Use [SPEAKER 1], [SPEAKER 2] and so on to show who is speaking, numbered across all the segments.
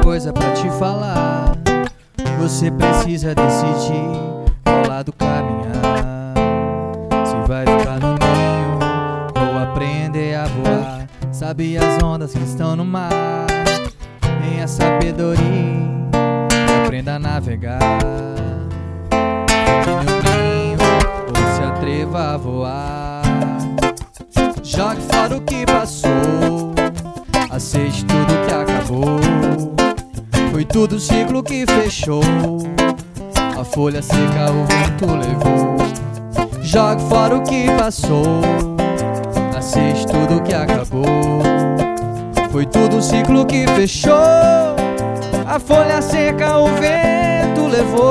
[SPEAKER 1] coisa pra te falar. Você precisa decidir qual lado caminhar. Se vai ficar no ninho ou aprender a voar. Sabe as ondas que estão no mar? Tenha sabedoria, aprenda a navegar. Fique no ninho ou se atreva a voar. Jogue fora o que passou, aceite tudo que acabou. Foi tudo ciclo que fechou, a folha seca o vento levou. Jogue fora o que passou, aceite tudo que acabou. Foi tudo ciclo que fechou, a folha seca o vento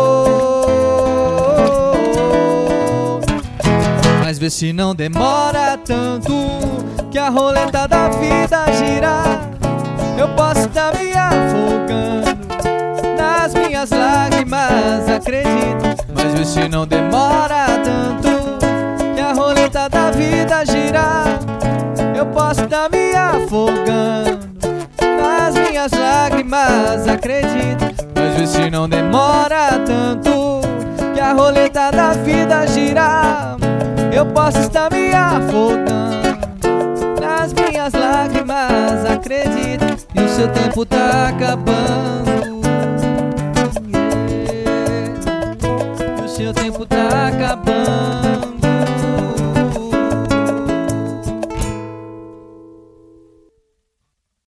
[SPEAKER 1] levou. Mas vê se não demora tanto, que a roleta da vida girar. Eu posso estar me afogando nas minhas lágrimas, acredito. Mas vê se não demora tanto, que a roleta da vida girar. Eu posso estar me afogando nas minhas lágrimas, acredito. Mas vê se não demora tanto, que a roleta da vida girar. Eu posso estar me afogando nas minhas lágrimas, acredito. E o seu tempo tá acabando.